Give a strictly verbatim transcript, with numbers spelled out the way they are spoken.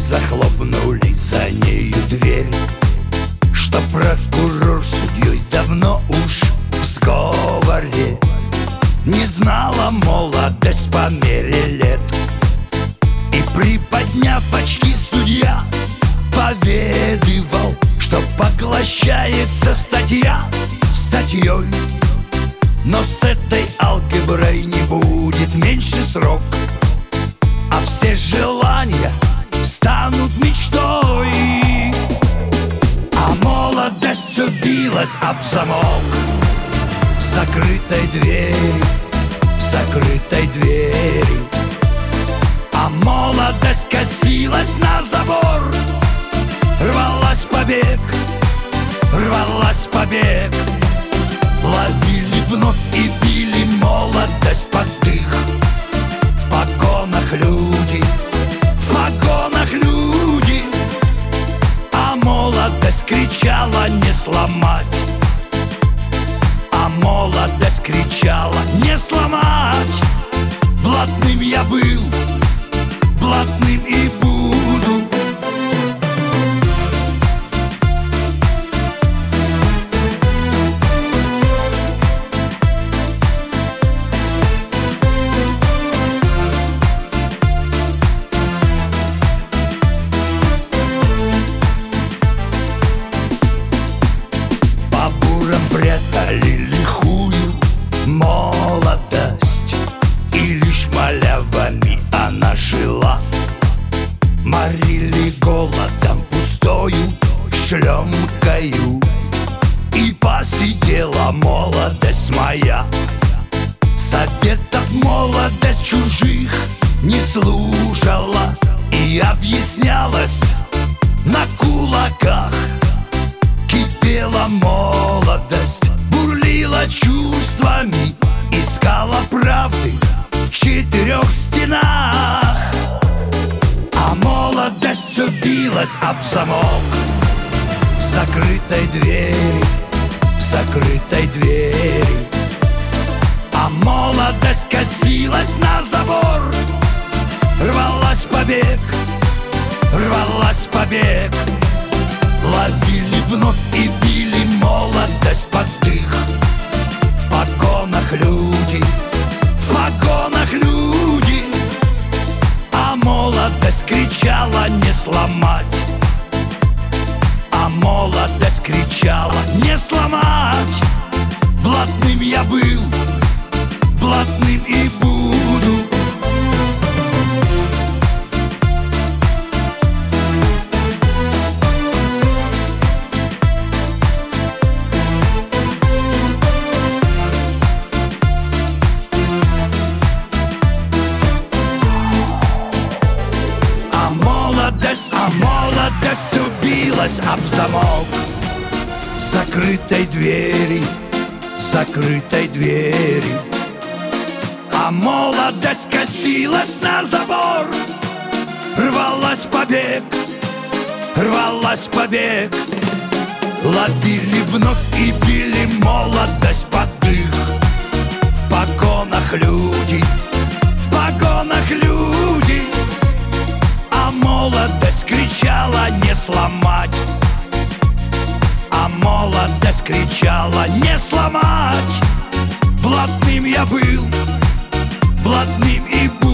захлопнули за нею дверь, что прокурор с судьей давно уж в сговоре. Не знала молодость по мере лет, и, приподняв очки, судья поведывал, что поглощается статья статьей. Но с этой алгеброй не будет меньше срок, а все желания станут мечтой. А молодость все билась об замок в закрытой двери, в закрытой двери. А молодость косилась на забор, рвалась побег, рвалась побег. Ловили вновь и били молодость под дых. В погонах люди, в погонах люди, а молодость кричала не сломать, а молодость кричала не сломать. Блатным я был, блатным и буду. Прятали лихую молодость, и лишь малявами она жила. Морили голодом пустою шлемкою, и посидела молодость моя. Советов молодость чужих не слушала и объяснялась на кулаках. Кипела молодость, бурлила чувствами, искала правды в четырех стенах. А молодость все билась об замок в закрытой двери, в закрытой двери. А молодость косилась на забор, рвалась побег, рвалась побег. Ловили вновь и били молодость под дых. В погонах люди, в погонах люди, а молодость кричала не сломать, а молодость кричала не сломать. Блатным я был, блатным и буду. А молодость все билась об замок закрытой двери, закрытой двери. А молодость косилась на забор, рвалась побег, рвалась побег. Ловили вновь и били молодость под дых. В погонах люди, в погонах люди, а молодость кричала не сломать, а молодость кричала не сломать. Блатным я был, блатным и буду.